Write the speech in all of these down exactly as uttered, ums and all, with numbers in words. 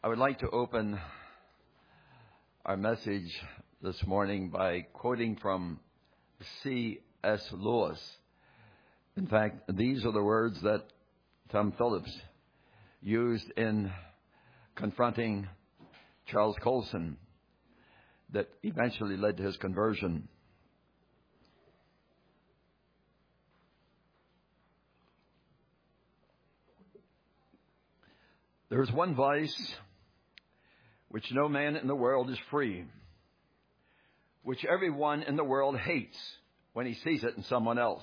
I would like to open our message this morning by quoting from C S Lewis. In fact, these are the words that Tom Phillips used in confronting Charles Colson that eventually led to his conversion. There is one vice which no man in the world is free, which everyone in the world hates when he sees it in someone else,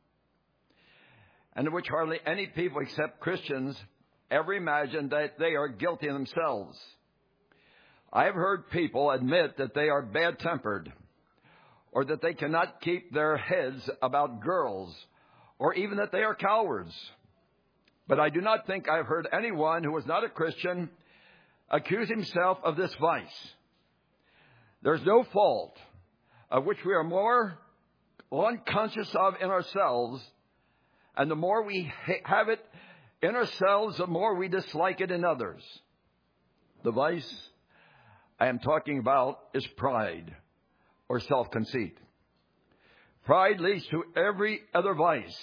and of which hardly any people except Christians ever imagine that they are guilty themselves. I have heard people admit that they are bad-tempered, or that they cannot keep their heads about girls, or even that they are cowards. But I do not think I have heard anyone who is not a Christian accuse himself of this vice. There's no fault of which we are more unconscious of in ourselves, and the more we ha- have it in ourselves, the more we dislike it in others. The vice I am talking about is pride or self-conceit. Pride leads to every other vice.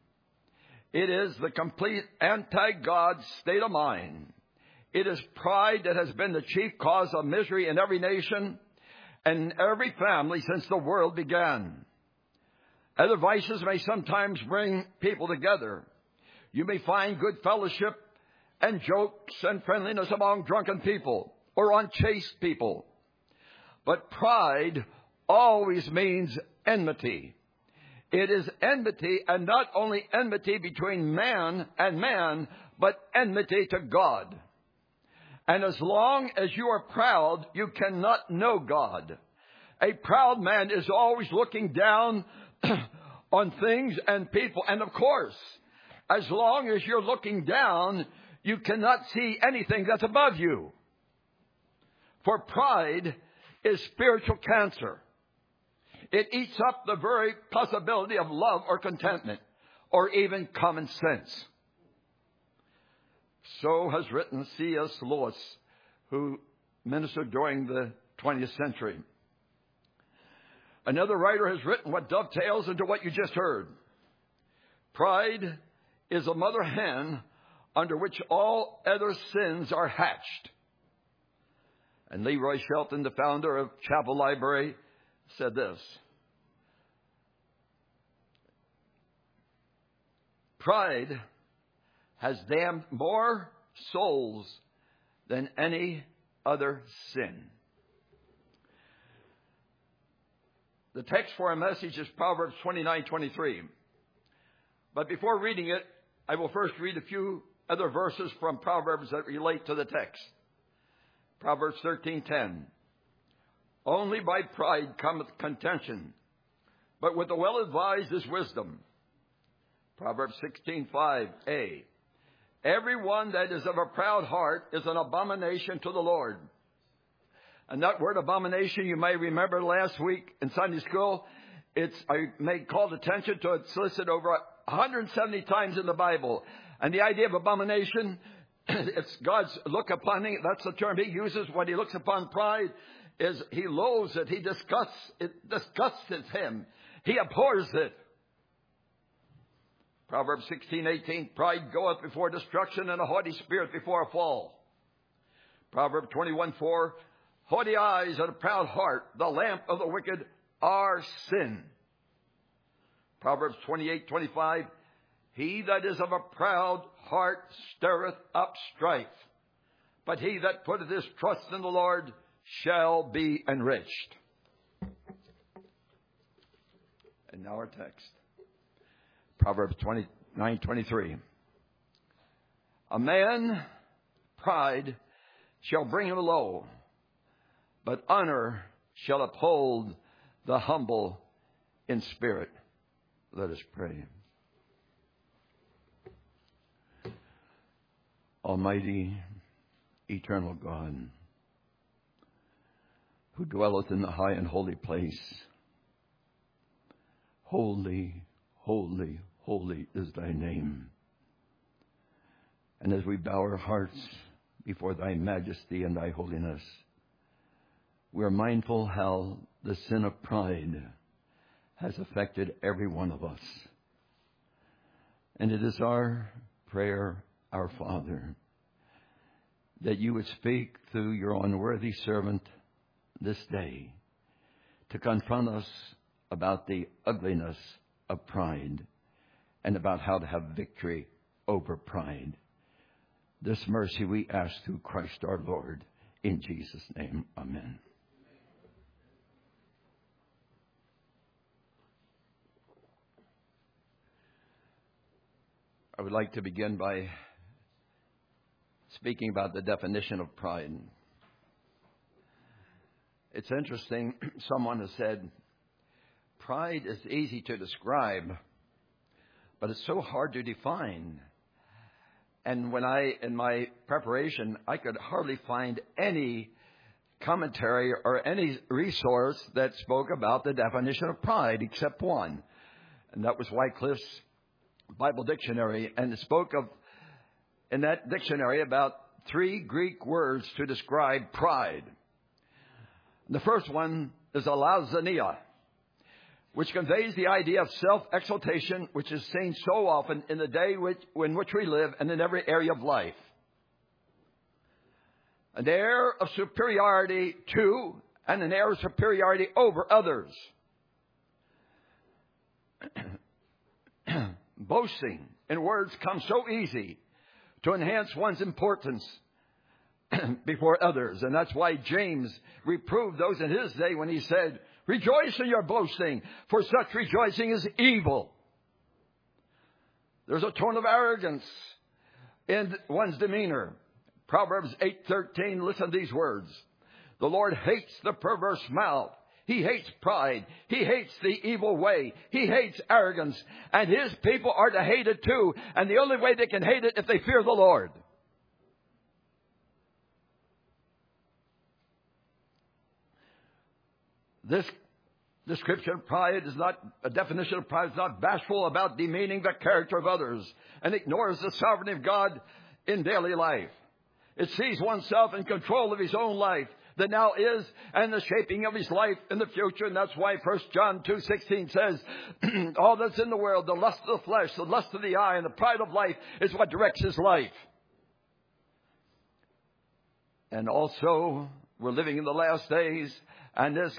It is the complete anti-God state of mind. It is pride that has been the chief cause of misery in every nation and in every family since the world began. Other vices may sometimes bring people together. You may find good fellowship and jokes and friendliness among drunken people or unchaste people. But pride always means enmity. It is enmity, and not only enmity between man and man, but enmity to God. And as long as you are proud, you cannot know God. A proud man is always looking down on things and people. And of course, as long as you're looking down, you cannot see anything that's above you. For pride is spiritual cancer. It eats up the very possibility of love or contentment or even common sense. So has written C S Lewis, who ministered during the twentieth century. Another writer has written what dovetails into what you just heard. Pride is a mother hen under which all other sins are hatched. And Leroy Shelton, the founder of Chapel Library, said this: pride has damned more souls than any other sin. The text for our message is Proverbs twenty-nine twenty-three. But before reading it, I will first read a few other verses from Proverbs that relate to the text. Proverbs thirteen ten. Only by pride cometh contention, but with the well-advised is wisdom. Proverbs sixteen five a. Everyone that is of a proud heart is an abomination to the Lord. And that word abomination, you may remember last week in Sunday school, it's I made called attention to it, it's listed over one hundred seventy times in the Bible. And the idea of abomination, it's God's look upon it. That's the term he uses when he looks upon pride, is he loathes it. He disgusts it, disgusts him. He abhors it. Proverbs sixteen eighteen, pride goeth before destruction, and a haughty spirit before a fall. Proverbs twenty-one four, haughty eyes and a proud heart, the lamp of the wicked are sin. Proverbs twenty-eight twenty-five, he that is of a proud heart stirreth up strife, but he that putteth his trust in the Lord shall be enriched. And now our text. Proverbs twenty-nine twenty-three. A man, pride, shall bring him low, but honor shall uphold the humble in spirit. Let us pray. Almighty, eternal God, who dwelleth in the high and holy place, holy, holy, holy is thy name. And as we bow our hearts before thy majesty and thy holiness. We are mindful how the sin of pride has affected every one of us. And it is our prayer, our Father, that you would speak through your unworthy servant this day to confront us about the ugliness of pride and about how to have victory over pride. This mercy we ask through Christ our Lord. In Jesus' name, amen. I would like to begin by speaking about the definition of pride. It's interesting, someone has said, pride is easy to describe, but it's so hard to define. And when I, in my preparation, I could hardly find any commentary or any resource that spoke about the definition of pride except one. And that was Wycliffe's Bible Dictionary. And it spoke of, in that dictionary, about three Greek words to describe pride. The first one is alazania, which conveys the idea of self-exaltation, which is seen so often in the day which, in which we live and in every area of life. An air of superiority to and an air of superiority over others. Boasting in words comes so easy to enhance one's importance before others. And that's why James reproved those in his day when he said, rejoice in your boasting, for such rejoicing is evil. There's a tone of arrogance in one's demeanor. Proverbs eight thirteen, listen to these words. The Lord hates the perverse mouth. He hates pride. He hates the evil way. He hates arrogance. And his people are to hate it too. And the only way they can hate it if they fear the Lord. This description of pride is not, a definition of pride is not bashful about demeaning the character of others and ignores the sovereignty of God in daily life. It sees oneself in control of his own life that now is and the shaping of his life in the future. And that's why First John two sixteen says, all that's in the world, the lust of the flesh, the lust of the eye, and the pride of life is what directs his life. And also, we're living in the last days, and this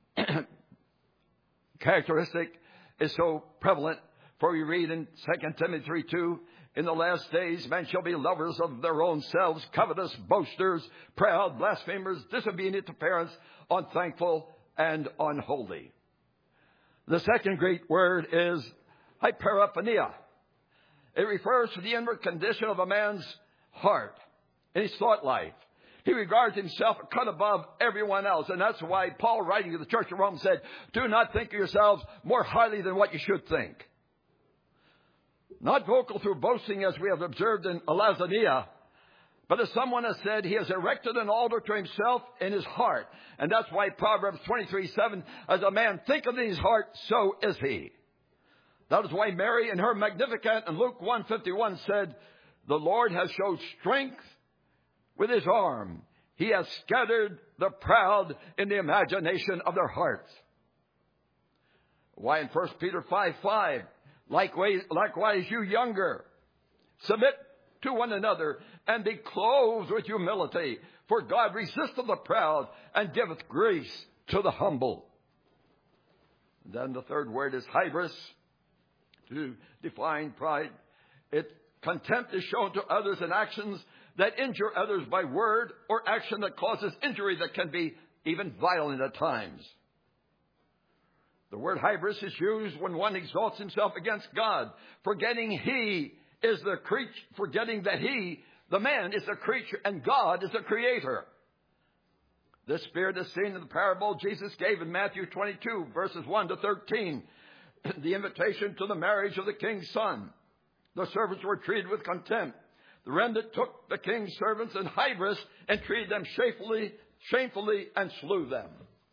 characteristic is so prevalent, for we read in Second Timothy three two, in the last days men shall be lovers of their own selves, covetous, boasters, proud, blasphemers, disobedient to parents, unthankful, and unholy. The second Greek word is hyperophania. It refers to the inward condition of a man's heart in his thought life. He regards himself a cut above everyone else. And that's why Paul, writing to the church of Rome, said, do not think of yourselves more highly than what you should think. Not vocal through boasting as we have observed in alazania, but as someone has said, he has erected an altar to himself in his heart. And that's why Proverbs twenty-three seven, as a man thinketh in his heart, so is he. That is why Mary in her Magnificat in Luke one fifty-one said, the Lord has showed strength with his arm. He has scattered the proud in the imagination of their hearts. Why in First Peter five five, likewise, likewise you younger, submit to one another and be clothed with humility. For God resisteth the proud and giveth grace to the humble. Then the third word is hybris, to define pride. It contempt is shown to others in actions that injure others by word or action that causes injury that can be even violent at times. The word hybris is used when one exalts himself against God, forgetting he is the creature, forgetting that he, the man, is the creature and God is the creator. This spirit is seen in the parable Jesus gave in Matthew twenty-two, verses one to thirteen, the invitation to the marriage of the king's son. The servants were treated with contempt. The remnant took the king's servants in hybris and treated them shamefully, shamefully and slew them.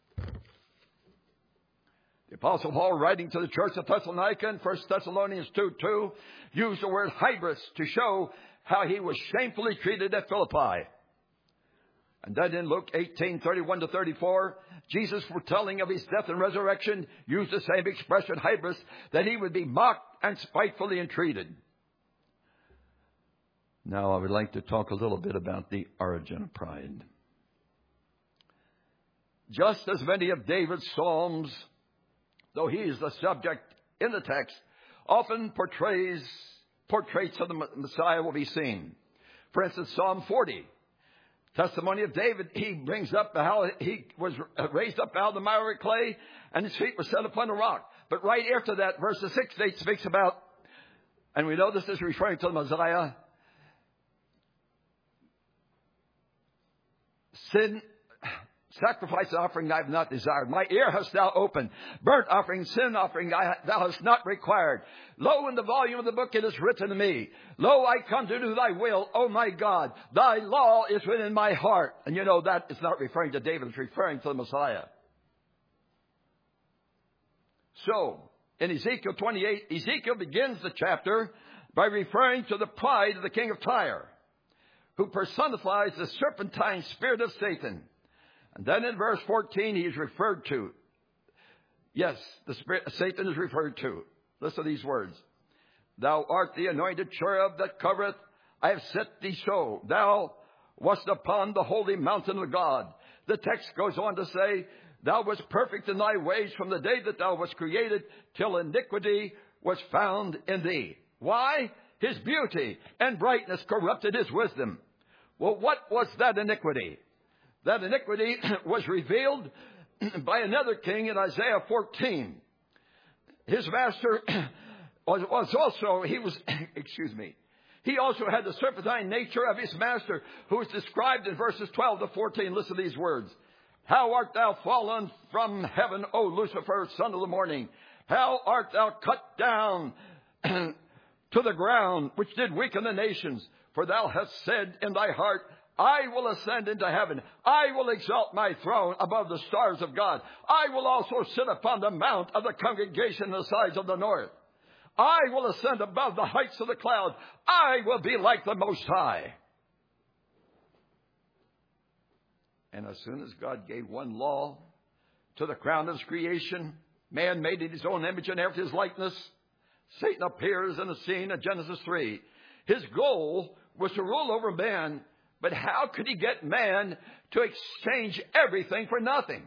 The Apostle Paul, writing to the church of Thessalonica in First Thessalonians two two, used the word hybris to show how he was shamefully treated at Philippi. And then in Luke eighteen, thirty-one to thirty-four, Jesus, foretelling of his death and resurrection, used the same expression, hybris, that he would be mocked and spitefully entreated. Now I would like to talk a little bit about the origin of pride. Just as many of David's psalms, though he is the subject in the text, often portrays portraits of the Messiah will be seen. For instance, Psalm forty, testimony of David, he brings up how he was raised up out of the miry clay and his feet were set upon a rock. But right after that, verses six to eight speaks about, and we know this is referring to the Messiah, sin, sacrifice and offering I have not desired. My ear hast thou opened. Burnt offering, sin offering I, thou hast not required. Lo, in the volume of the book it is written to me. Lo, I come to do thy will, O my God. Thy law is within my heart. And you know that is not referring to David, it's referring to the Messiah. So, in Ezekiel twenty-eight, Ezekiel begins the chapter by referring to the pride of the king of Tyre, who personifies the serpentine spirit of Satan. And then in verse fourteen, he is referred to. Yes, the spirit of Satan is referred to. Listen to these words. Thou art the anointed cherub that covereth. I have set thee so. Thou wast upon the holy mountain of God. The text goes on to say, thou wast perfect in thy ways from the day that thou wast created till iniquity was found in thee. Why? His beauty and brightness corrupted his wisdom. Well, what was that iniquity? That iniquity was revealed by another king in Isaiah fourteen. His master was, was also, he was, excuse me, he also had the serpentine nature of his master, who is described in verses twelve to fourteen. Listen to these words. How art thou fallen from heaven, O Lucifer, son of the morning? How art thou cut down to the ground, which did weaken the nations? For thou hast said in thy heart, I will ascend into heaven. I will exalt my throne above the stars of God. I will also sit upon the mount of the congregation on the sides of the north. I will ascend above the heights of the cloud. I will be like the Most High. And as soon as God gave one law to the crown of his creation, man made in his own image and after his likeness, Satan appears in the scene in Genesis three. His goal was to rule over man. But how could he get man to exchange everything for nothing?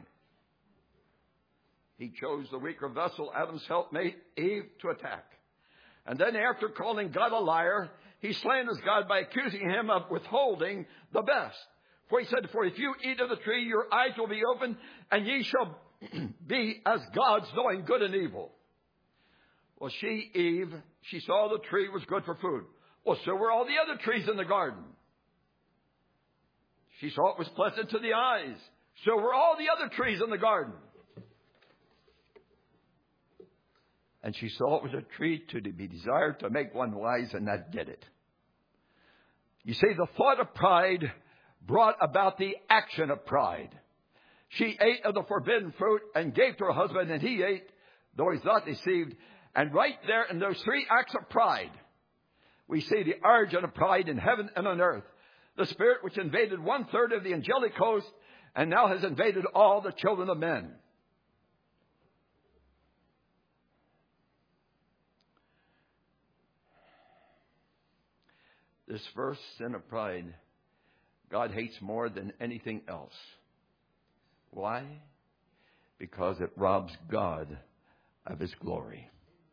He chose the weaker vessel, Adam's helpmate, Eve, to attack. And then after calling God a liar, he slanders God by accusing him of withholding the best. For he said, for if you eat of the tree, your eyes will be opened, and ye shall be as gods, knowing good and evil. Well, she, Eve, she saw the tree was good for food. Well, so were all the other trees in the garden. She saw it was pleasant to the eyes. So were all the other trees in the garden. And she saw it was a tree to be desired to make one wise, and that did it. You see, the thought of pride brought about the action of pride. She ate of the forbidden fruit and gave to her husband, and he ate, though he's not deceived. And right there in those three acts of pride, we see the origin of pride in heaven and on earth. The spirit which invaded one third of the angelic host and now has invaded all the children of men. This first sin of pride, God hates more than anything else. Why? Because it robs God of his glory.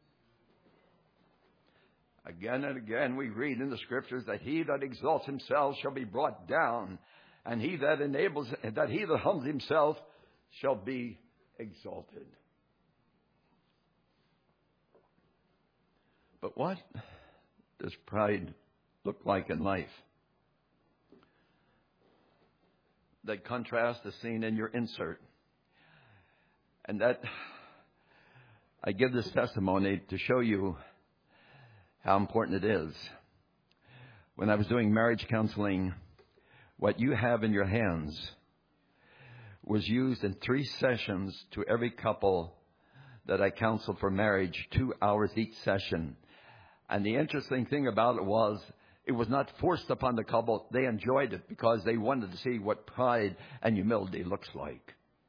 Again and again we read in the scriptures that he that exalts himself shall be brought down, and he that enables, that he that humbles himself shall be exalted. But what does pride look like in life? That contrast is seen in your insert. And that I give this testimony to show you how important it is. When I was doing marriage counseling, what you have in your hands was used in three sessions to every couple that I counseled for marriage, two hours each session. And the interesting thing about it was It was not forced upon the couple. They enjoyed it because they wanted to see what pride and humility looks like.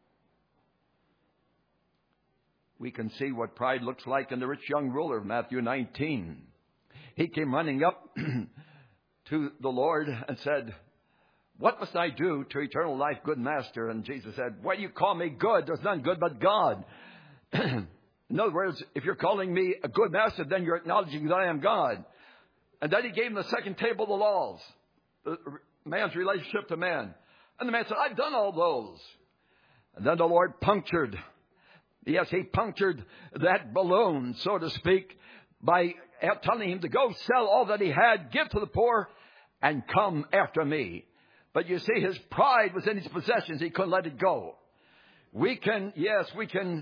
We can see what pride looks like in the rich young ruler of Matthew nineteen. He came running up to the Lord and said, "What must I do to eternal life, good master?" And Jesus said, "Why do you call me good? There's none good but God." In other words, if you're calling me a good master, then you're acknowledging that I am God. And then he gave him the second table of the laws, the man's relationship to man. And the man said, "I've done all those." And then the Lord punctured, yes, he punctured that balloon, so to speak, by telling him to go sell all that he had, give to the poor, and come after me. But you see, his pride was in his possessions. He couldn't let it go. We can, yes, we can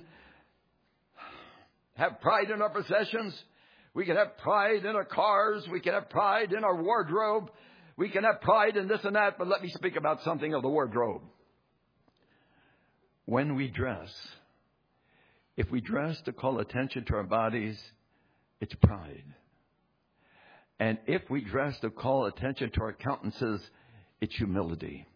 have pride in our possessions. We can have pride in our cars. We can have pride in our wardrobe. We can have pride in this and that. But let me speak about something of the wardrobe. When we dress, if we dress to call attention to our bodies, it's pride. And if we dress to call attention to our countenances, it's humility.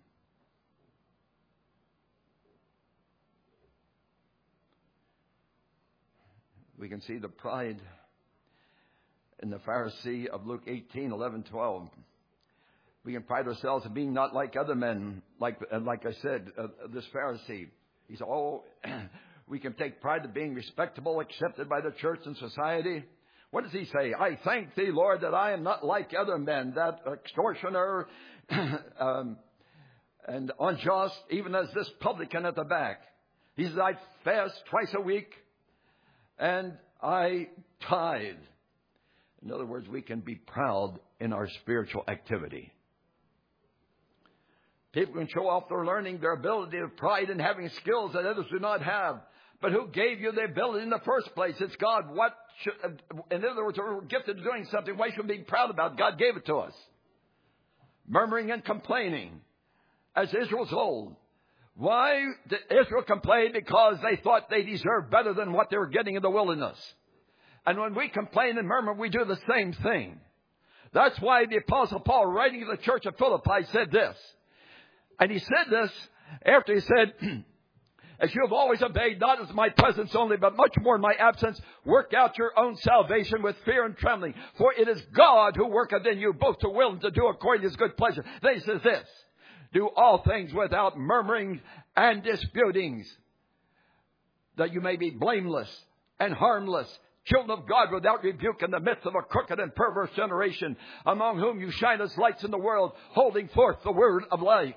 We can see the pride in the Pharisee of Luke eighteen, eleven, twelve. We can pride ourselves in being not like other men, like like I said, uh, this Pharisee. He said, oh, we can take pride in being respectable, accepted by the church and society. What does he say? "I thank thee, Lord, that I am not like other men, that extortioner um, and unjust, even as this publican at the back." He says, "I fast twice a week and I tithe." In other words, we can be proud in our spiritual activity. People can show off their learning, their ability, their pride in having skills that others do not have. But who gave you the ability in the first place? It's God. What should, in other words, we're gifted to doing something. Why should we be proud about it? God gave it to us. Murmuring and complaining, as Israel's old. Why did Israel complain? Because they thought they deserved better than what they were getting in the wilderness. And when we complain and murmur, we do the same thing. That's why the Apostle Paul, writing to the church of Philippi, said this. And he said this after he said, "As you have always obeyed, not as my presence only, but much more in my absence, work out your own salvation with fear and trembling. For it is God who worketh in you both to will and to do according to his good pleasure." Then he says this, "Do all things without murmuring and disputings, that you may be blameless and harmless, children of God without rebuke in the midst of a crooked and perverse generation, among whom you shine as lights in the world, holding forth the word of life."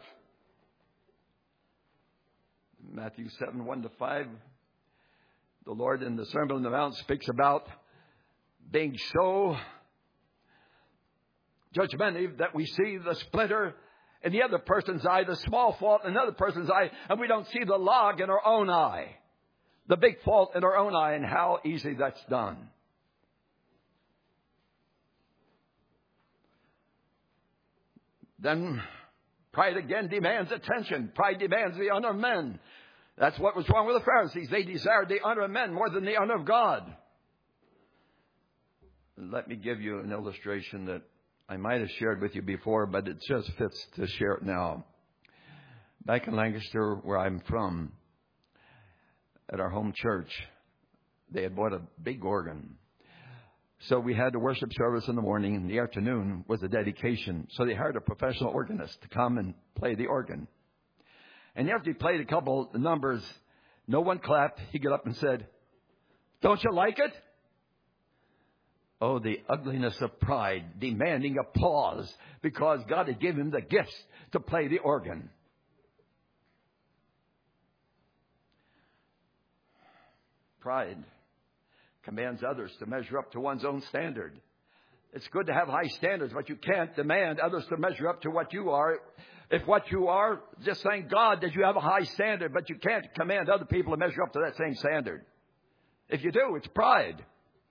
Matthew seven, one to five, the Lord in the Sermon on the Mount speaks about being so judgmental that we see the splinter in the other person's eye, the small fault in another person's eye, and we don't see the log in our own eye, the big fault in our own eye, and how easy that's done. Then pride again demands attention. Pride demands the honor of men. That's what was wrong with the Pharisees. They desired the honor of men more than the honor of God. Let me give you an illustration that I might have shared with you before, but it just fits to share it now. Back in Lancaster, where I'm from, at our home church, they had bought a big organ. So we had the worship service in the morning. In the afternoon was the dedication. So they hired a professional organist to come and play the organ. And after he played a couple of numbers, no one clapped. He got up and said, "Don't you like it?" Oh, the ugliness of pride, demanding applause because God had given him the gifts to play the organ. Pride commands others to measure up to one's own standard. It's good to have high standards, but you can't demand others to measure up to what you are. If what you are, just thank God that you have a high standard, but you can't command other people to measure up to that same standard. If you do, it's pride.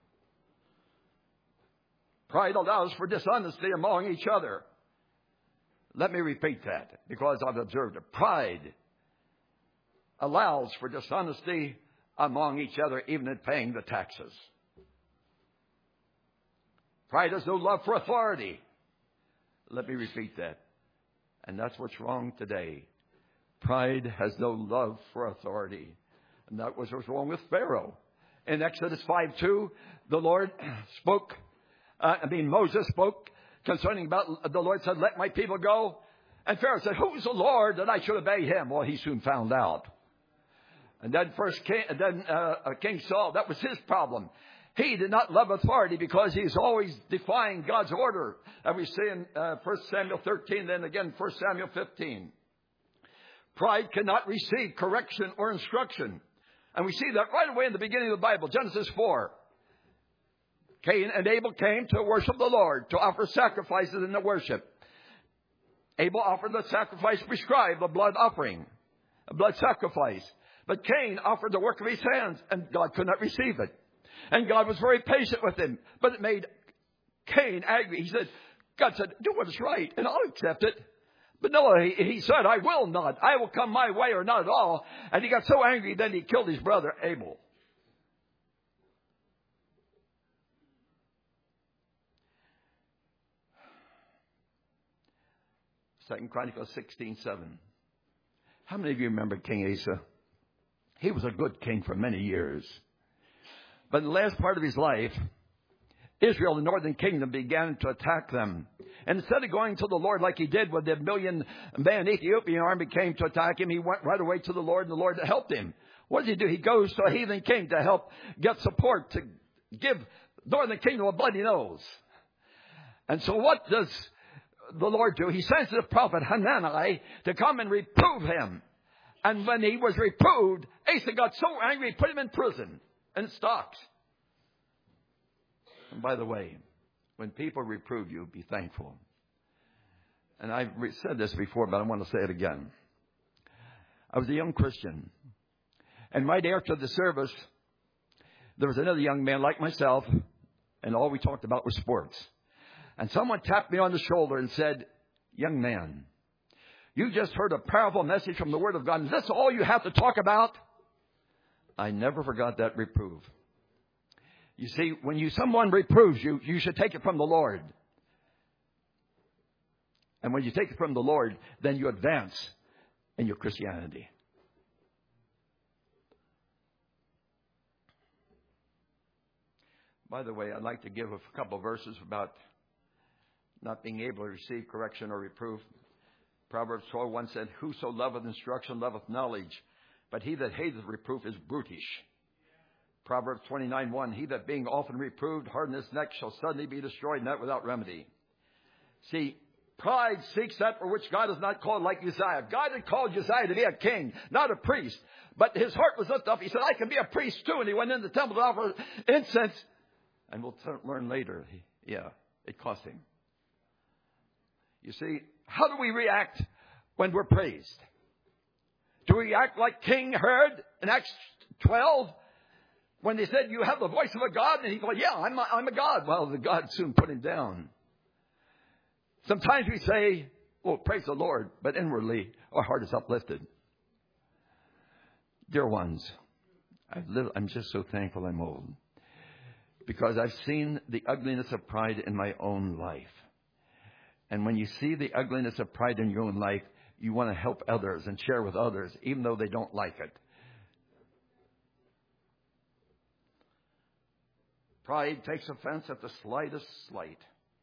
Pride allows for dishonesty among each other. Let me repeat that because I've observed it. Pride allows for dishonesty among each other, even in paying the taxes. Pride has no love for authority. Let me repeat that. And that's what's wrong today. Pride has no love for authority. And that was what's wrong with Pharaoh. In Exodus five two, the Lord spoke, uh, I mean, Moses spoke concerning about, the Lord said, let my people go. And Pharaoh said, who's the Lord that I should obey him? Well, he soon found out. And then first King, then uh, King Saul, that was his problem. He did not love authority because he's always defying God's order. And we see in uh, First Samuel thirteen, then again First Samuel fifteen. Pride cannot receive correction or instruction. And we see that right away in the beginning of the Bible, Genesis four. Cain and Abel came to worship the Lord, to offer sacrifices in the worship. Abel offered the sacrifice prescribed, the blood offering, a blood sacrifice. But Cain offered the work of his hands, and God could not receive it. And God was very patient with him, but it made Cain angry. He said, God said, do what is right, and I'll accept it. But no, he, he said, I will not. I will come my way or not at all. And he got so angry, then he killed his brother Abel. Second Chronicles sixteen seven. How many of you remember King Asa? He was a good king for many years. But in the last part of his life, Israel, the northern kingdom, began to attack them. And instead of going to the Lord like he did when the million-man Ethiopian army came to attack him, he went right away to the Lord, and the Lord helped him. What does he do? He goes to a heathen king to help get support, to give northern kingdom a bloody nose. And so what does the Lord do? He sends the prophet Hanani to come and reprove him. And when he was reproved, Asa got so angry, he put him in prison in stocks. And by the way, when people reprove you, be thankful. And I've said this before, but I want to say it again. I was a young Christian. And right after the service, there was another young man like myself, and all we talked about was sports. And someone tapped me on the shoulder and said, young man, you just heard a powerful message from the Word of God. Is this all you have to talk about? I never forgot that reproof. You see, when you someone reproves you, you should take it from the Lord. And when you take it from the Lord, then you advance in your Christianity. By the way, I'd like to give a couple of verses about not being able to receive correction or reproof. Proverbs twelve one said, whoso loveth instruction loveth knowledge, but he that hateth reproof is brutish. Proverbs twenty-nine one, he that being often reproved harden his neck shall suddenly be destroyed, and that without remedy. See, pride seeks that for which God has not called, like Uzziah. God had called Uzziah to be a king, not a priest. But his heart was lifted up. He said, I can be a priest too. And he went in the temple to offer incense. And we'll t- learn later, he, yeah, it cost him. You see, how do we react when we're praised? Do we act like King Herod in Acts twelve? When they said, you have the voice of a God? And he goes, yeah, I'm a, I'm a God. Well, the God soon put him down. Sometimes we say, well, praise the Lord, but inwardly our heart is uplifted. Dear ones, I've lived, I'm just so thankful I'm old. Because I've seen the ugliness of pride in my own life. And when you see the ugliness of pride in your own life, you want to help others and share with others, even though they don't like it. Pride takes offense at the slightest slight.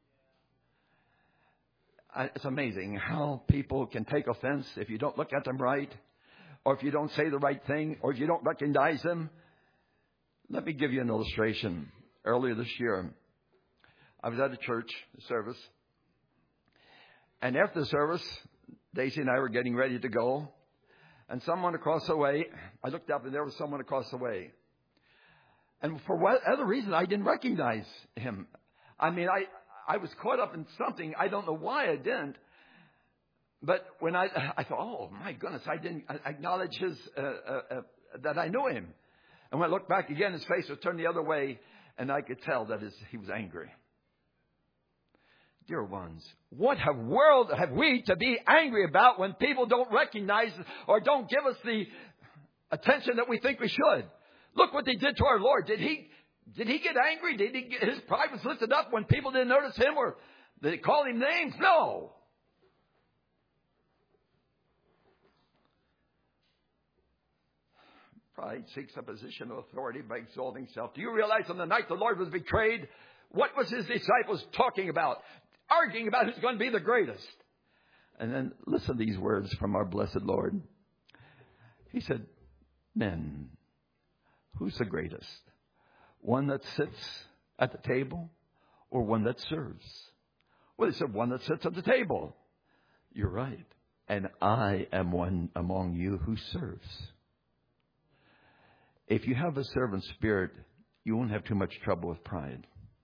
It's amazing how people can take offense if you don't look at them right, or if you don't say the right thing, or if you don't recognize them. Let me give you an illustration. Earlier this year, I was at a church service, and after the service, Daisy and I were getting ready to go, and someone across the way, I looked up and there was someone across the way. And for what other reason, I didn't recognize him. I mean, I, I was caught up in something. I don't know why I didn't. But when I, I thought, oh, my goodness, I didn't acknowledge his, uh, uh, uh, that I knew him. And when I looked back again, his face was turned the other way, and I could tell that his, he was angry. Dear ones, what have world have we to be angry about when people don't recognize or don't give us the attention that we think we should? Look what they did to our Lord. Did he, did he get angry? Did he get, his pride was lifted up when people didn't notice him? Or Did he call him names? No. Pride seeks a position of authority by exalting himself. Do you realize on the night the Lord was betrayed, what was his disciples talking about? Arguing about who's going to be the greatest. And then listen to these words from our blessed Lord. He said, men, who's the greatest? One that sits at the table or one that serves? Well, he said, one that sits at the table. You're right. And I am one among you who serves. If you have a servant spirit, you won't have too much trouble with pride.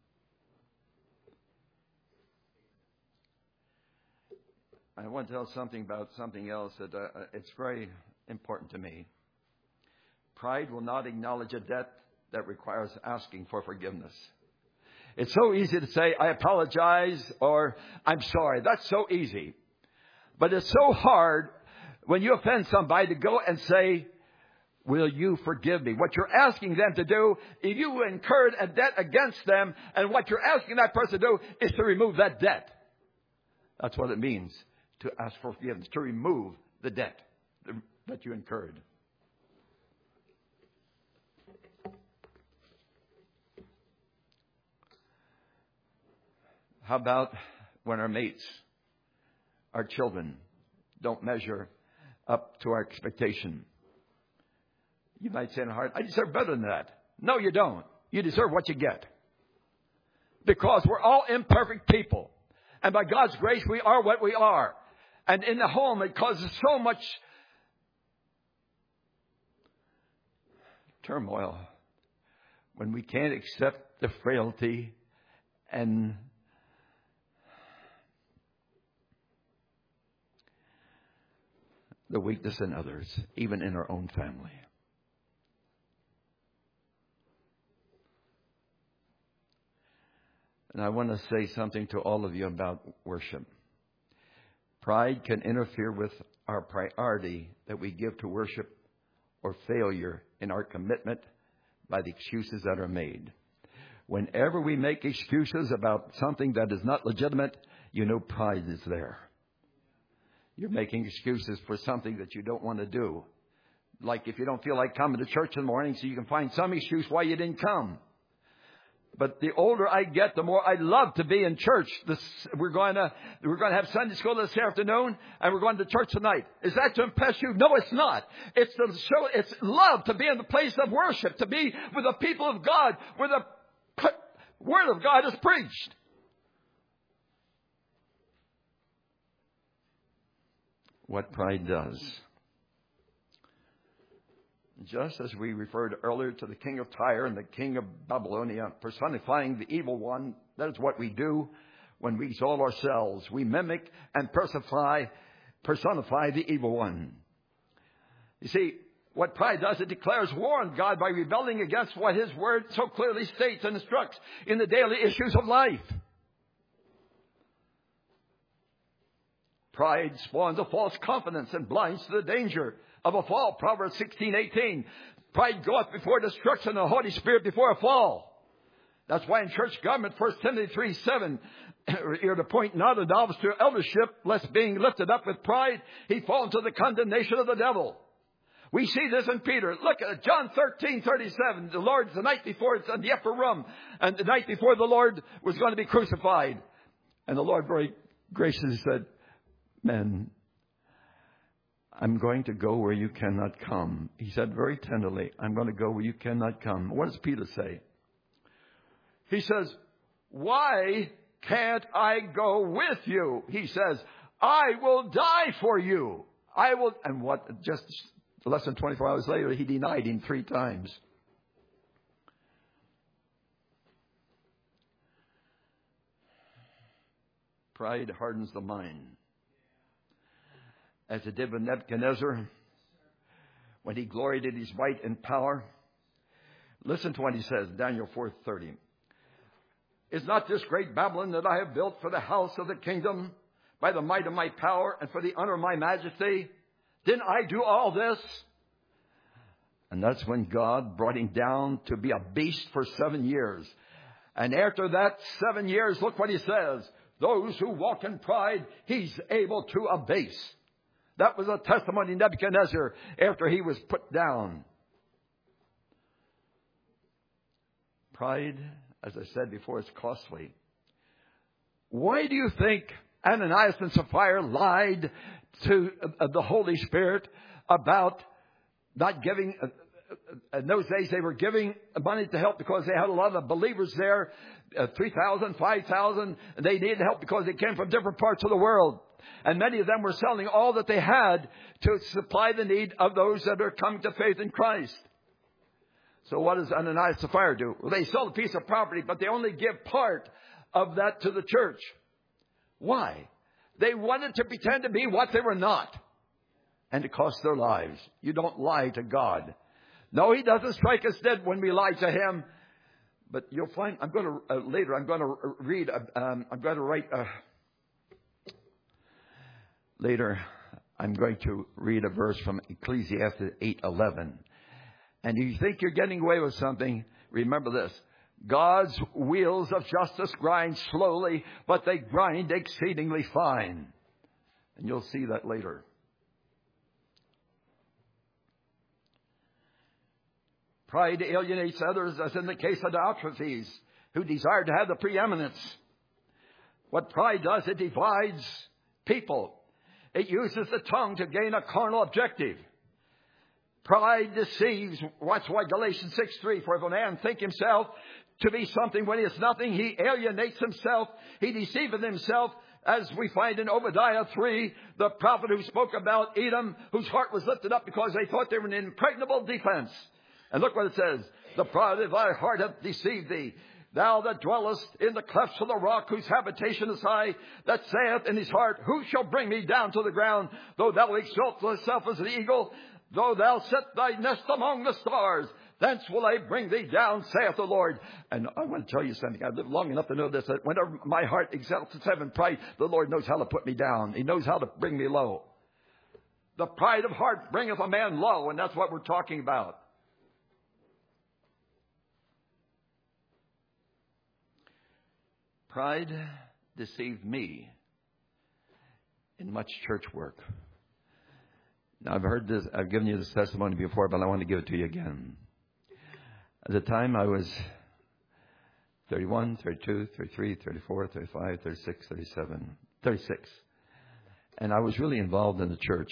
I want to tell something about something else that uh, it's very important to me. Pride will not acknowledge a debt that requires asking for forgiveness. It's so easy to say, I apologize, or I'm sorry. That's so easy. But it's so hard when you offend somebody to go and say, will you forgive me? What you're asking them to do, if you incurred a debt against them, and what you're asking that person to do is to remove that debt. That's what it means to ask for forgiveness, to remove the debt that you incurred. How about when our mates, our children, don't measure up to our expectation? You might say in your heart, I deserve better than that. No, you don't. You deserve what you get. Because we're all imperfect people. And by God's grace, we are what we are. And in the home, it causes so much turmoil when we can't accept the frailty and the weakness in others, even in our own family. And I want to say something to all of you about worship. Pride can interfere with our priority that we give to worship, or failure in our commitment by the excuses that are made. Whenever we make excuses about something that is not legitimate, you know pride is there. You're making excuses for something that you don't want to do. Like if you don't feel like coming to church in the morning, so you can find some excuse why you didn't come. But the older I get, the more I love to be in church. This, we're going to we're going to have Sunday school this afternoon, and we're going to church tonight. Is that to impress you? No, it's not. It's to show. It's love to be in the place of worship, to be with the people of God, where the Word of God is preached. What pride does. Just as we referred earlier to the king of Tyre and the king of Babylonia, personifying the evil one, that is what we do when we exalt ourselves. We mimic and personify, personify the evil one. You see, what pride does, it declares war on God by rebelling against what His Word so clearly states and instructs in the daily issues of life. Pride spawns a false confidence and blinds to the danger of a fall. Proverbs sixteen eighteen. Pride goeth before destruction, and the Holy Spirit before a fall. That's why in church government, First Timothy three seven, you're to point not a novice to eldership, lest being lifted up with pride, he fall into the condemnation of the devil. We see this in Peter. Look at John thirteen thirty-seven. The Lord, the night before, it's in the upper room, and the night before the Lord was going to be crucified. And the Lord very graciously said, men, I'm going to go where you cannot come. He said very tenderly, I'm going to go where you cannot come. What does Peter say? He says, why can't I go with you? He says, I will die for you. I will. And what, just less than twenty-four hours later, he denied him three times. Pride hardens the mind. As it did with Nebuchadnezzar, when he gloried in his might and power. Listen to what he says, Daniel four thirty. Is not this great Babylon that I have built for the house of the kingdom by the might of my power and for the honor of my majesty? Didn't I do all this? And that's when God brought him down to be a beast for seven years. And after that seven years, look what he says. those who walk in pride, He's able to abase. That was a testimony of Nebuchadnezzar after he was put down. Pride, as I said before, is costly. Why do you think Ananias and Sapphira lied to the Holy Spirit about not giving? In those days, they were giving money to help because they had a lot of believers there, uh, three thousand, five thousand, and they needed help because they came from different parts of the world. And many of them were selling all that they had to supply the need of those that are coming to faith in Christ. So what does Ananias and Sapphira do? Well, they sell a piece of property, but they only give part of that to the church. Why? They wanted to pretend to be what they were not. And it cost their lives. You don't lie to God. No, He doesn't strike us dead when we lie to Him. But you'll find, I'm going to, uh, later, I'm going to read, uh, um, I'm going to write, uh, later, I'm going to read a verse from Ecclesiastes eight eleven. And if you think you're getting away with something, remember this. God's wheels of justice grind slowly, but they grind exceedingly fine. And you'll see that later. Pride alienates others, as in the case of Diotrephes, who desired to have the preeminence. What pride does, it divides people. It uses the tongue to gain a carnal objective. Pride deceives. That's why Galatians six three, for if a man think himself to be something when he is nothing, he alienates himself. He deceiveth himself, as we find in Obadiah three, the prophet who spoke about Edom, whose heart was lifted up because they thought they were an impregnable defense. And look what it says. The pride of thy heart hath deceived thee. Thou that dwellest in the clefts of the rock, whose habitation is high, that saith in his heart, who shall bring me down to the ground? Though thou exalt thyself as an eagle, though thou set thy nest among the stars, thence will I bring thee down, saith the Lord. And I want to tell you something. I've lived long enough to know this, that whenever my heart exalts itself in pride, the Lord knows how to put me down. He knows how to bring me low. The pride of heart bringeth a man low, and that's what we're talking about. Pride deceived me in much church work. Now, I've heard this, I've given you this testimony before, but I want to give it to you again. At the time, I was thirty-one, thirty-two, thirty-three, thirty-four, thirty-five, thirty-six, thirty-seven, thirty-six. And I was really involved in the church.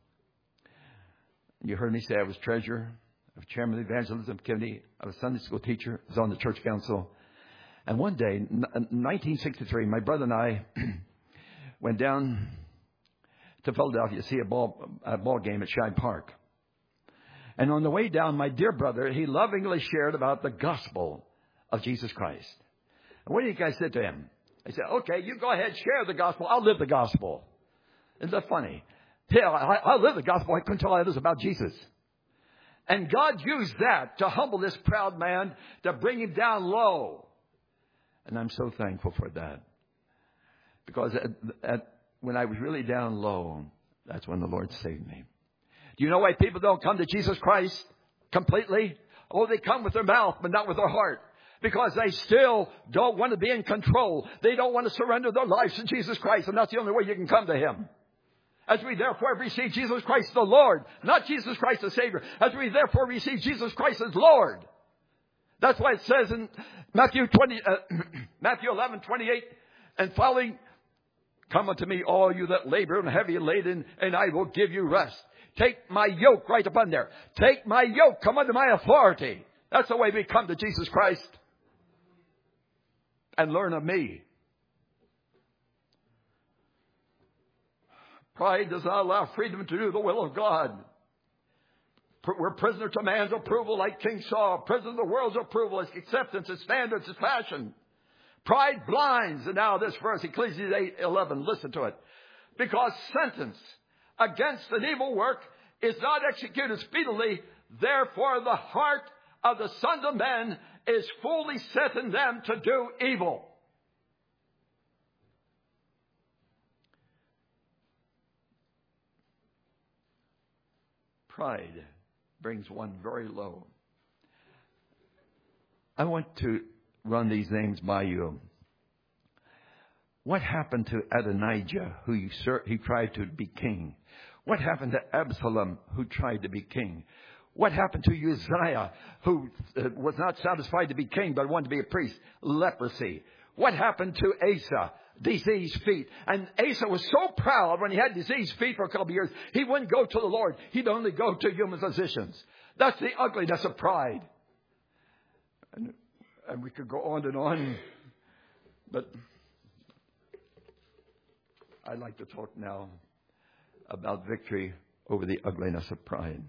You heard me say I was treasurer, I was chairman of the evangelism committee, I was a Sunday school teacher, I was on the church council. And one day, in nineteen sixty-three, my brother and I went down to Philadelphia to see a ball, a ball game at Shine Park. And on the way down, my dear brother, he lovingly shared about the gospel of Jesus Christ. And what do you guys say to him? He said, okay, you go ahead, share the gospel. I'll live the gospel. Isn't that funny? Yeah, I, I'll live the gospel. I couldn't tell others about Jesus. And God used that to humble this proud man, to bring him down low. And I'm so thankful for that. Because at, at, when I was really down low, that's when the Lord saved me. Do you know why people don't come to Jesus Christ completely? Oh, they come with their mouth, but not with their heart. Because they still don't want to be in control. They don't want to surrender their lives to Jesus Christ. And that's the only way you can come to Him. As we therefore receive Jesus Christ the Lord, not Jesus Christ the Savior. As we therefore receive Jesus Christ as Lord. That's why it says in Matthew twenty, uh, Matthew eleven twenty-eight and following, come unto me, all you that labor and heavy laden, and I will give you rest. Take my yoke, right upon there. Take my yoke, come under my authority. That's the way we come to Jesus Christ. And learn of me. Pride does not allow freedom to do the will of God. We're prisoner to man's approval like King Saul. Prisoner to the world's approval, its acceptance, its standards, its passion. Pride blinds. And now this verse, Ecclesiastes eight eleven, listen to it. Because sentence against an evil work is not executed speedily, therefore the heart of the sons of men is fully set in them to do evil. Pride brings one very low. I want to run these names by you. What happened to Adonijah, who usurped, he tried to be king? What happened to Absalom, who tried to be king? What happened to Uzziah, who uh, was not satisfied to be king, but wanted to be a priest? Leprosy. What happened to Asa? Diseased feet. And Asa was so proud when he had diseased feet for a couple of years, he wouldn't go to the Lord. He'd only go to human physicians. That's the ugliness of pride. And, and we could go on and on, but I'd like to talk now about victory over the ugliness of pride.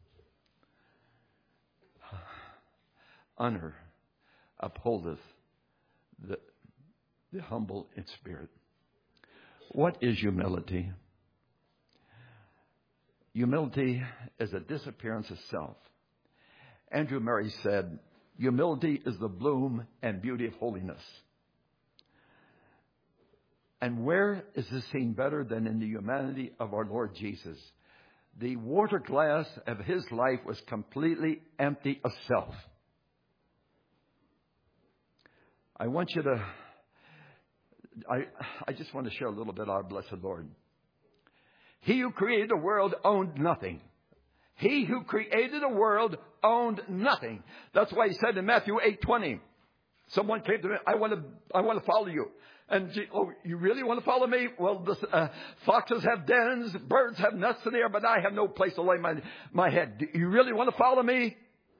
Honor upholdeth the, the humble in spirit. What is humility? Humility is a disappearance of self. Andrew Murray said, humility is the bloom and beauty of holiness. And where is this seen better than in the humanity of our Lord Jesus? The water glass of his life was completely empty of self. I want you to, I, I just want to share a little bit of our blessed Lord. He who created the world owned nothing. He who created the world owned nothing. That's why he said in Matthew eight twenty, someone came to me, I want to, I want to follow you. And, oh, you really want to follow me? Well, the uh, foxes have dens, birds have nests in the air, but I have no place to lay my, my head. Do you really want to follow me?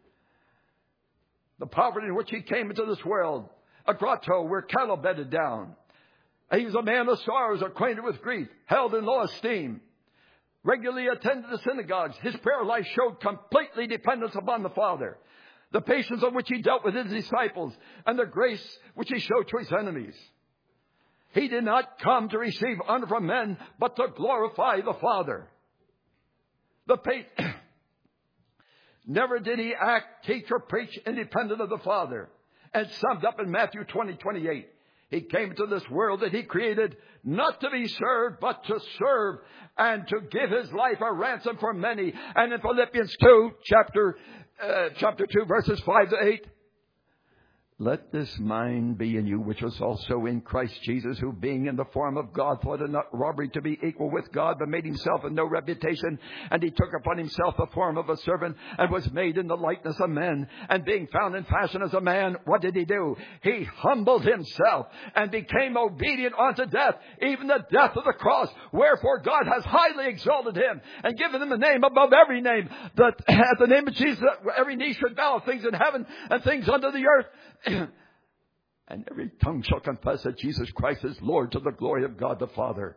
The poverty in which he came into this world, a grotto where cattle bedded down. He was a man of sorrows, acquainted with grief, held in low esteem, regularly attended the synagogues. His prayer life showed completely dependence upon the Father, the patience on which he dealt with his disciples, and the grace which he showed to his enemies. He did not come to receive honor from men, but to glorify the Father. The pa- Never did he act, teach, or preach independent of the Father. And summed up in Matthew twenty twenty-eight. He came into this world that he created not to be served, but to serve and to give his life a ransom for many. And in Philippians two, chapter, uh, chapter two, verses five to eight. Let this mind be in you, which was also in Christ Jesus, who being in the form of God, thought it not robbery to be equal with God, but made himself of no reputation. And he took upon himself the form of a servant, and was made in the likeness of men. And being found in fashion as a man, what did he do? He humbled himself, and became obedient unto death, even the death of the cross. Wherefore God has highly exalted him, and given him a name above every name, that at the name of Jesus every knee should bow, things in heaven and things under the earth. And every tongue shall confess that Jesus Christ is Lord, to the glory of God the Father.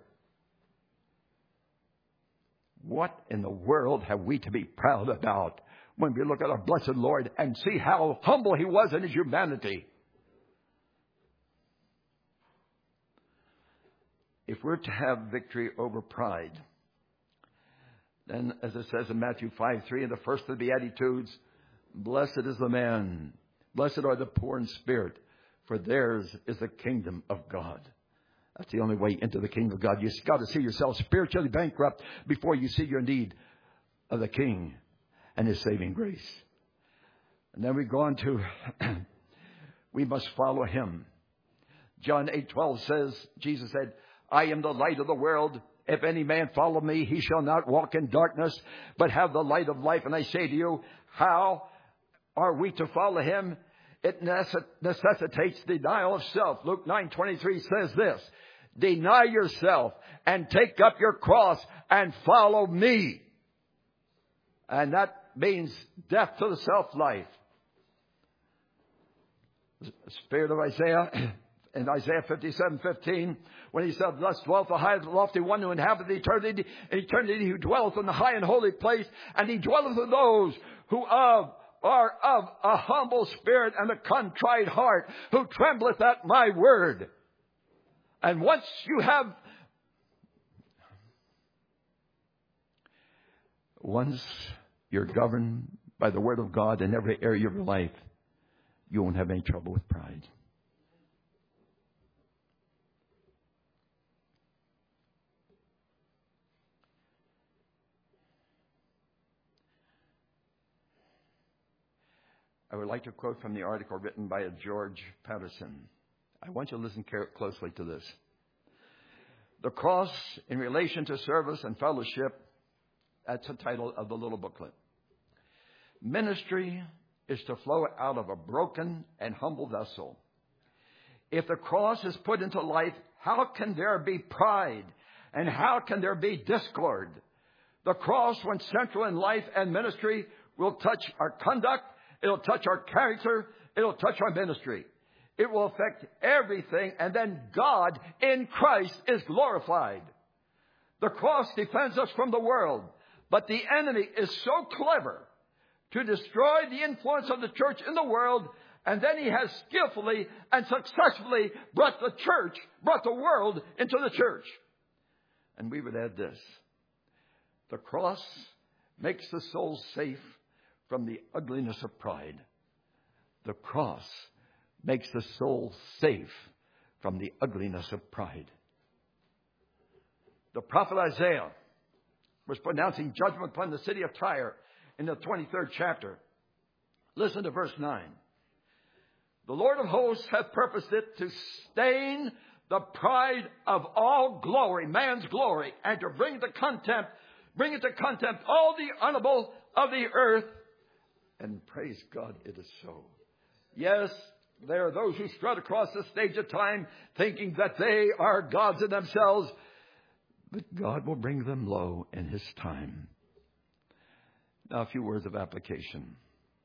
What in the world have we to be proud about when we look at our blessed Lord and see how humble he was in his humanity? If we're to have victory over pride, then as it says in Matthew five three, in the first of the Beatitudes, blessed is the man, blessed are the poor in spirit, for theirs is the kingdom of God. That's the only way into the kingdom of God. You've got to see yourself spiritually bankrupt before you see your need of the King and his saving grace. And then we go on to, we must follow him. John eight twelve says, Jesus said, I am the light of the world. If any man follow me, he shall not walk in darkness, but have the light of life. And I say to you, how are we to follow him? It necessitates denial of self. Luke nine twenty-three says this, deny yourself and take up your cross and follow me. And that means death to the self-life. The spirit of Isaiah, in Isaiah fifty-seven fifteen, when he said, thus dwelleth the high and lofty one who inhabiteth eternity, eternity, who dwelleth in the high and holy place, and he dwelleth with those who of are of a humble spirit and a contrite heart, who trembleth at my word. And once you have, once you're governed by the word of God in every area of your life, you won't have any trouble with pride. I would like to quote from the article written by a George Patterson. I want you to listen closely to this. The cross in relation to service and fellowship, that's the title of the little booklet. Ministry is to flow out of a broken and humble vessel. If the cross is put into life, how can there be pride? And how can there be discord? The cross, when central in life and ministry, will touch our conduct. It'll touch our character. It'll touch our ministry. It will affect everything. And then God in Christ is glorified. The cross defends us from the world. But the enemy is so clever to destroy the influence of the church in the world. And then he has skillfully and successfully brought the church, brought the world into the church. And we would add this. The cross makes the soul safe from the ugliness of pride. The cross makes the soul safe from the ugliness of pride. The prophet Isaiah was pronouncing judgment upon the city of Tyre in the twenty-third chapter. Listen to verse nine. The Lord of hosts hath purposed it to stain the pride of all glory, man's glory, and to bring to contempt, bring into contempt all the honorable of the earth. And praise God, it is so. Yes, there are those who strut across the stage of time thinking that they are gods in themselves, but God will bring them low in His time. Now, a few words of application.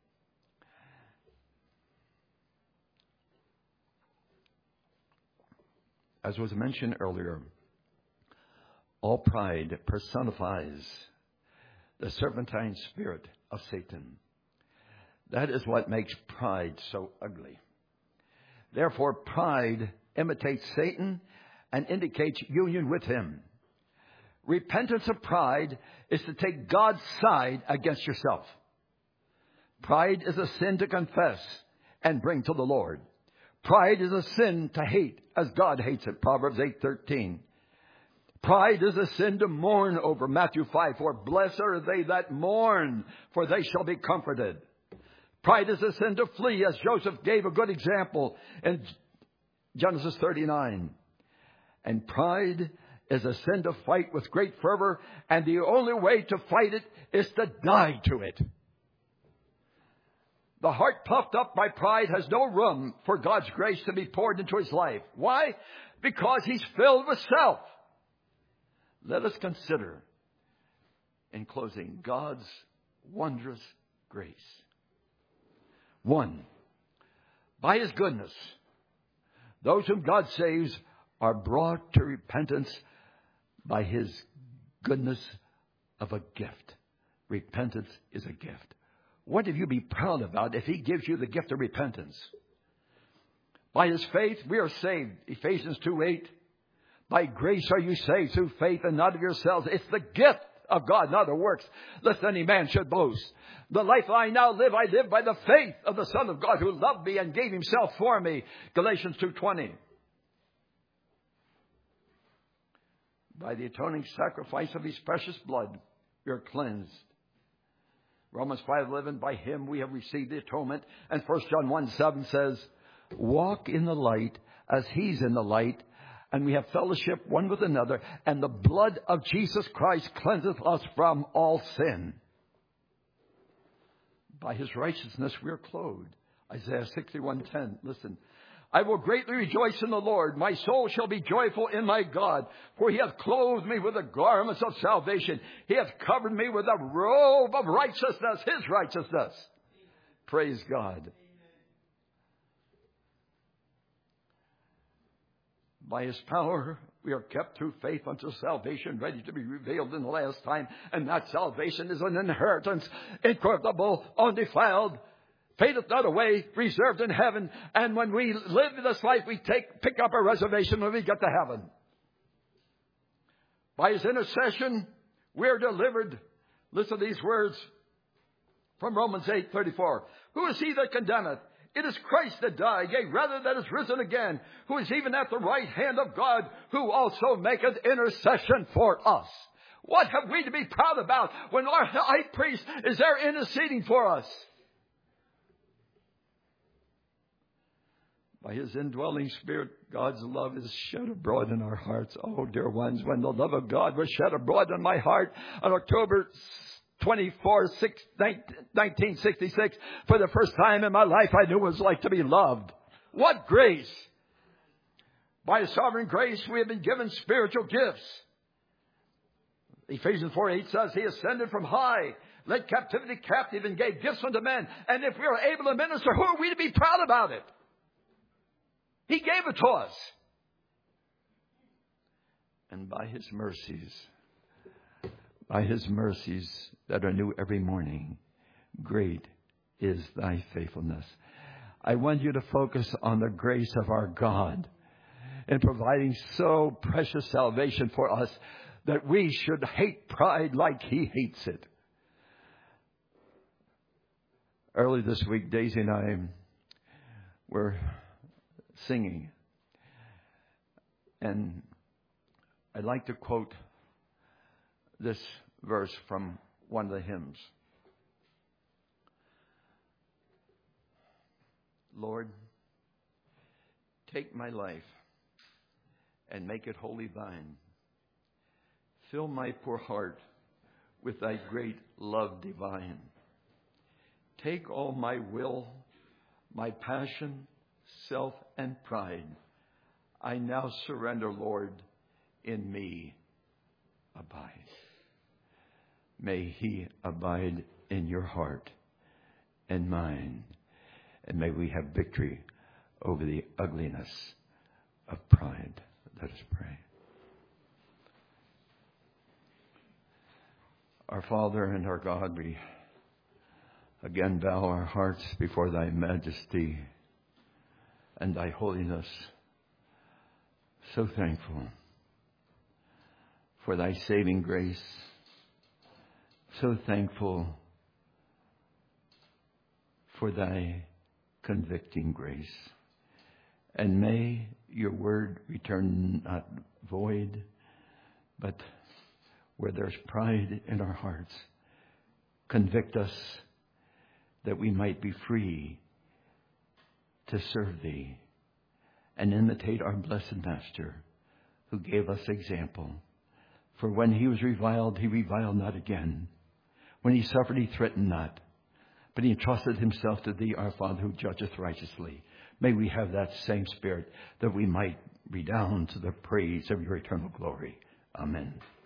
As was mentioned earlier, all pride personifies the serpentine spirit of Satan. That is what makes pride so ugly. Therefore, pride imitates Satan and indicates union with him. Repentance of pride is to take God's side against yourself. Pride is a sin to confess and bring to the Lord. Pride is a sin to hate as God hates it. Proverbs eight thirteen. Pride is a sin to mourn over. Matthew five four. Blessed are they that mourn, for they shall be comforted. Pride is a sin to flee, as Joseph gave a good example in Genesis thirty-nine. And pride is a sin to fight with great fervor, and the only way to fight it is to die to it. The heart puffed up by pride has no room for God's grace to be poured into his life. Why? Because he's filled with self. Let us consider, in closing, God's wondrous grace. One, by his goodness, those whom God saves are brought to repentance by his goodness of a gift. Repentance is a gift. What have you be proud about if he gives you the gift of repentance? By his faith, we are saved. Ephesians two eight. By grace are you saved through faith and not of yourselves. It's the gift of God, not of works, lest any man should boast. The life I now live, I live by the faith of the Son of God who loved me and gave himself for me. Galatians two twenty. By the atoning sacrifice of his precious blood, we are cleansed. Romans five eleven, by him we have received the atonement. And First John one seven says, walk in the light as he's in the light, and we have fellowship one with another, and the blood of Jesus Christ cleanseth us from all sin. By his righteousness we are clothed. Isaiah sixty-one ten, listen. I will greatly rejoice in the Lord. My soul shall be joyful in my God. For he hath clothed me with the garments of salvation. He hath covered me with a robe of righteousness, his righteousness. Praise God. By his power we are kept through faith unto salvation, ready to be revealed in the last time. And that salvation is an inheritance, incorruptible, undefiled, fadeth not away, reserved in heaven. And when we live this life, we take pick up our reservation when we get to heaven. By his intercession, we are delivered. Listen to these words from Romans eight thirty-four. Who is he that condemneth? It is Christ that died, yea, rather that is risen again, who is even at the right hand of God, who also maketh intercession for us. What have we to be proud about when our high priest is there interceding for us? By His indwelling Spirit, God's love is shed abroad in our hearts. Oh, dear ones, when the love of God was shed abroad in my heart on October twenty-fourth, nineteen sixty-six, for the first time in my life, I knew what it was like to be loved. What grace! By His sovereign grace, we have been given spiritual gifts. Ephesians four eight says, He ascended from high, led captivity captive, and gave gifts unto men. And if we are able to minister, who are we to be proud about it? He gave it to us. And by His mercies, by His mercies that are new every morning, great is thy faithfulness. I want you to focus on the grace of our God in providing so precious salvation for us that we should hate pride like He hates it. Early this week, Daisy and I were singing. And I'd like to quote this verse from one of the hymns. Lord, take my life and make it wholly thine. Fill my poor heart with thy great love divine. Take all my will, my passion, self and pride. I now surrender, Lord, in me abide. May He abide in your heart and mine. And may we have victory over the ugliness of pride. Let us pray. Our Father and our God, we again bow our hearts before thy majesty and thy holiness. So thankful for thy saving grace. So thankful for thy convicting grace. And may your word return not void, but where there's pride in our hearts, convict us that we might be free to serve thee and imitate our blessed Master, who gave us example. For when he was reviled, he reviled not again. When he suffered, he threatened not, but he entrusted himself to thee, our Father, who judgeth righteously. May we have that same spirit, that we might redound to the praise of your eternal glory. Amen.